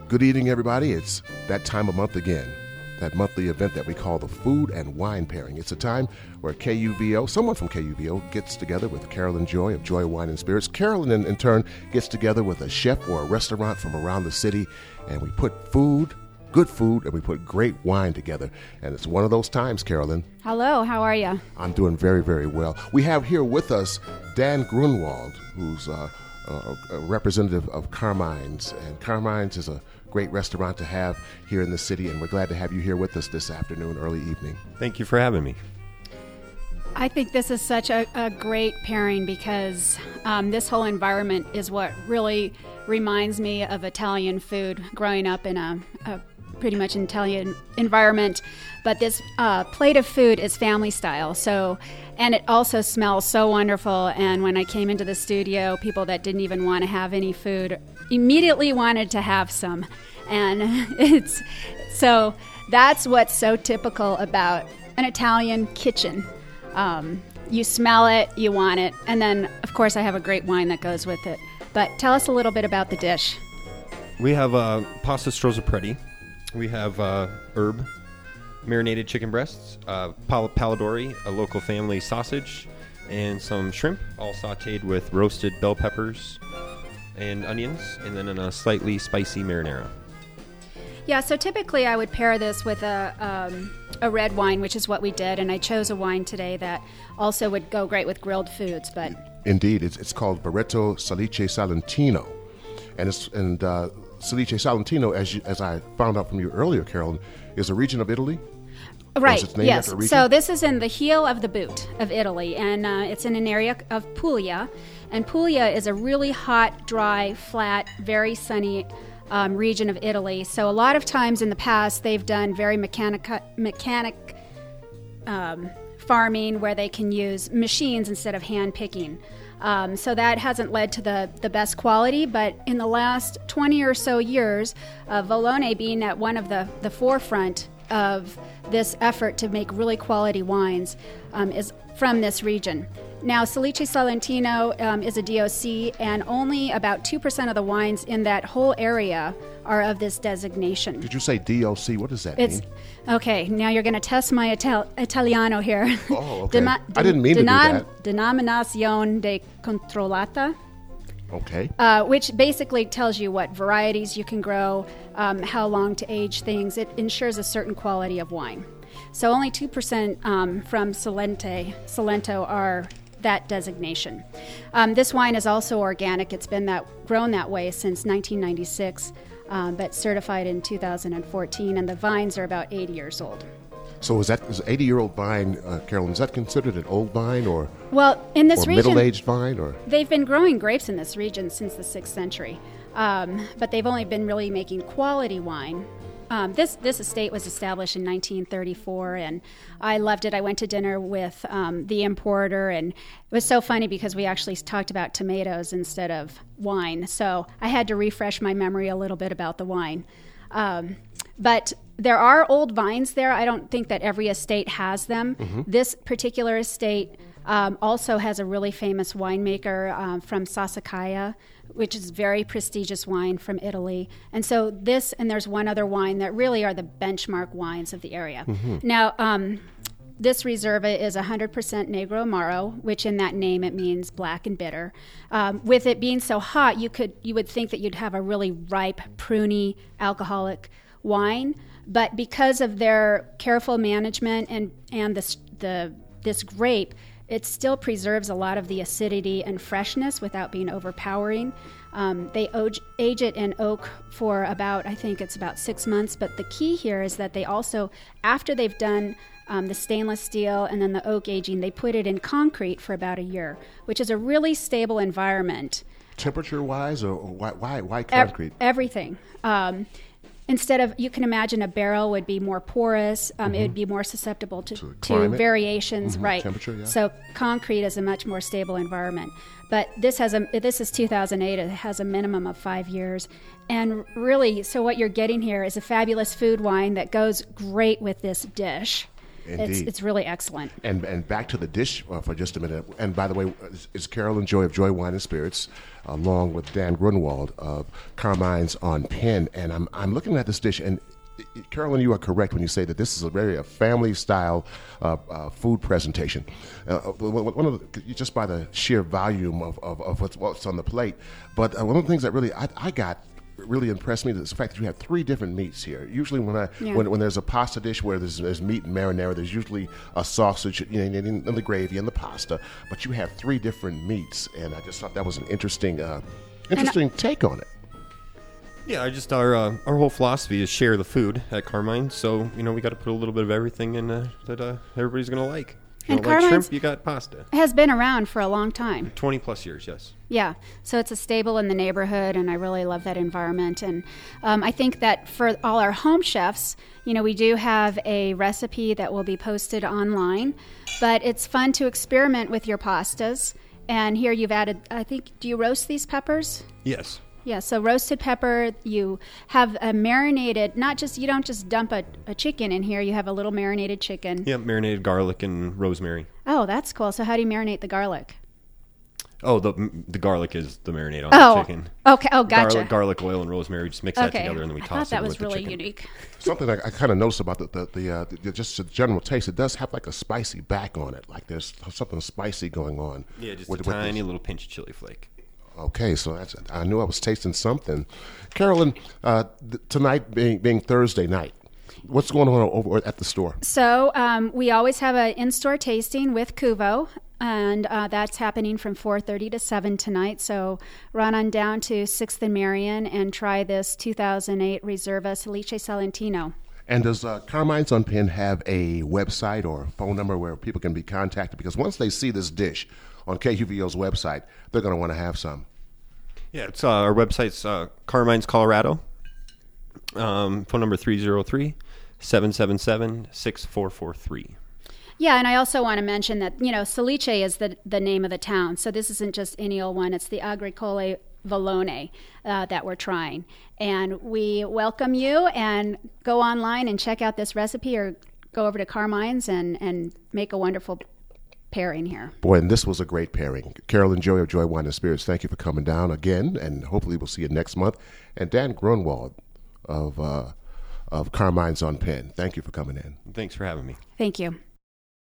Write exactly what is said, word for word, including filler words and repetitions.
Good evening, everybody. It's that time of month again, that monthly event that we call the Food and Wine Pairing. It's a time where K U V O, someone from K U V O, gets together with Carolyn Joy of Joy Wine and Spirits. Carolyn, in, in turn, gets together with a chef or a restaurant from around the city, and we put food, good food, and we put great wine together. And it's one of those times, Carolyn. Hello, how are you? I'm doing very, very well. We have here with us Dan Grunwald, who's uh, a, a representative of Carmine's, and Carmine's is a great restaurant to have here in the city, and we're glad to have you here with us this afternoon, early evening. Thank you for having me. I think this is such a, a great pairing because um, this whole environment is what really reminds me of Italian food, growing up in a, a pretty much an Italian environment. But this uh, plate of food is family style, so and it also smells so wonderful. And when I came into the studio, people that didn't even want to have any food immediately wanted to have some. And it's so that's what's so typical about an Italian kitchen. Um, you smell it, you want it, and then, of course, I have a great wine that goes with it. But tell us a little bit about the dish. We have uh, pasta strozzapreti. We have uh, herb, marinated chicken breasts, uh, pal- palladori, a local family sausage, and some shrimp, all sautéed with roasted bell peppers and onions, and then in a slightly spicy marinara. Yeah, so typically I would pair this with a um, a red wine, which is what we did, and I chose a wine today that also would go great with grilled foods. But indeed, it's it's called Barretto Salice Salentino, and it's and uh, Salice Salentino, as you, as I found out from you earlier, Carolyn, is a region of Italy. Right. Yes. So this is in the heel of the boot of Italy, and uh, it's in an area of Puglia, and Puglia is a really hot, dry, flat, very sunny Um, region of Italy. So a lot of times in the past, they've done very mechanic mechanic um, farming where they can use machines instead of hand picking. Um, so that hasn't led to the, the best quality, but in the last twenty or so years, uh, Vallone being at one of the, the forefront of this effort to make really quality wines um, is from this region. Now, Salice Salentino um, is a D O C, and only about two percent of the wines in that whole area are of this designation. Did you say D O C? What does that it's, mean? Okay, now you're going to test my Ital- Italiano here. Oh, okay. Dema- I didn't mean Denom- to do that. Denominazione de Controllata. Okay. Uh, which basically tells you what varieties you can grow, um, how long to age things. It ensures a certain quality of wine. So only two percent um, from Salente, Salento are that designation. Um, this wine is also organic. It's been that grown that way since nineteen ninety-six, um, but certified in two thousand fourteen, and the vines are about eighty years old. So is that is an eighty-year-old vine, uh, Carolyn, is that considered an old vine or, well, in this or region, middle-aged vine? Or they've been growing grapes in this region since the sixth century, um, but they've only been really making quality wine. Um, this this estate was established in nineteen thirty-four, and I loved it. I went to dinner with um, the importer, and it was so funny because we actually talked about tomatoes instead of wine. So I had to refresh my memory a little bit about the wine. Um, but there are old vines there. I don't think that every estate has them. Mm-hmm. This particular estate um, also has a really famous winemaker um, from Sassicaia, which is very prestigious wine from Italy. And so this, and there's one other wine that really are the benchmark wines of the area. Mm-hmm. Now, um, this Reserva is one hundred percent Negro Amaro, which in that name it means black and bitter. Um, with it being so hot, you could you would think that you'd have a really ripe, pruny, alcoholic wine. But because of their careful management and, and this, the this grape, it still preserves a lot of the acidity and freshness without being overpowering. Um, they age, age it in oak for about, I think it's about six months. But the key here is that they also, after they've done um, the stainless steel and then the oak aging, they put it in concrete for about a year, which is a really stable environment. Temperature-wise, or, or why, why, why concrete? E- everything. Um, Instead of, you can imagine a barrel would be more porous, um, mm-hmm. it would be more susceptible to, to, to variations, mm-hmm. right? Temperature, yeah. So concrete is a much more stable environment. But this has a this is two thousand eight. It has a minimum of five years, and really, so what you're getting here is a fabulous food wine that goes great with this dish. Indeed. It's, it's really excellent. And and back to the dish uh, for just a minute. And by the way, it's Carolyn Joy of Joy Wine and Spirits, along with Dan Grunwald of Carmine's on Penn. And I'm I'm looking at this dish, and Carolyn, you are correct when you say that this is a very a family style uh, uh, food presentation. Uh, one of the, just by the sheer volume of, of, of what's, what's on the plate. But uh, one of the things that really I, I got. really impressed me is the fact that you have three different meats here. Usually when I yeah. when, when there's a pasta dish where there's, there's meat and marinara, there's usually a sausage, you know, and the gravy and the pasta, but you have three different meats, and I just thought that was an interesting uh, interesting I, take on it. Yeah, I just our uh, our whole philosophy is share the food at Carmine, so you know we got to put a little bit of everything in uh, that uh, everybody's gonna like. You and don't like Carmine's shrimp, you got pasta. Has been around for a long time. twenty plus years, yes. Yeah, so it's a staple in the neighborhood, and I really love that environment. And um, I think that for all our home chefs, you know, we do have a recipe that will be posted online, but it's fun to experiment with your pastas. And here you've added, I think, do you roast these peppers? Yes. Yeah, so roasted pepper, you have a marinated, not just, you don't just dump a, a chicken in here, you have a little marinated chicken. Yeah, marinated garlic and rosemary. Oh, that's cool. So how do you marinate the garlic? Oh, the the garlic is the marinade on oh, the chicken. Okay, oh, gotcha. Garlic, garlic, oil, and rosemary, just mix okay. that together, and then we I toss thought that it was with really the chicken. unique. Something I, I kind of noticed about the, the, the, uh, the just the general taste, it does have like a spicy back on it, like there's something spicy going on. Yeah, just with, a tiny with little pinch of chili flake. Okay, so that's I knew I was tasting something. Carolyn, uh, th- tonight being being Thursday night, what's going on over at the store? So um, we always have an in-store tasting with Cuvo, and uh, that's happening from four thirty to seven tonight. So run on down to sixth and Marion and try this two thousand eight Reserva Salice Salentino. And does uh, Carmine's on Penn have a website or a phone number where people can be contacted? Because once they see this dish on K U V O's website, they're going to want to have some. Yeah, it's uh, our website's uh, Carmine's Colorado. Um, phone number three oh three, seven seven seven, six four four three. Yeah, and I also want to mention that, you know, Salice is the, the name of the town. So this isn't just any old one. It's the Agricole Vallone uh, that we're trying. And we welcome you, and go online and check out this recipe, or go over to Carmine's and, and make a wonderful pairing here. Boy, and this was a great pairing. Carolyn Joy of Joy Wine and Spirits, thank you for coming down again, and hopefully we'll see you next month. And Dan Grunwald of uh, of Carmine's on Penn, thank you for coming in. Thanks for having me. Thank you.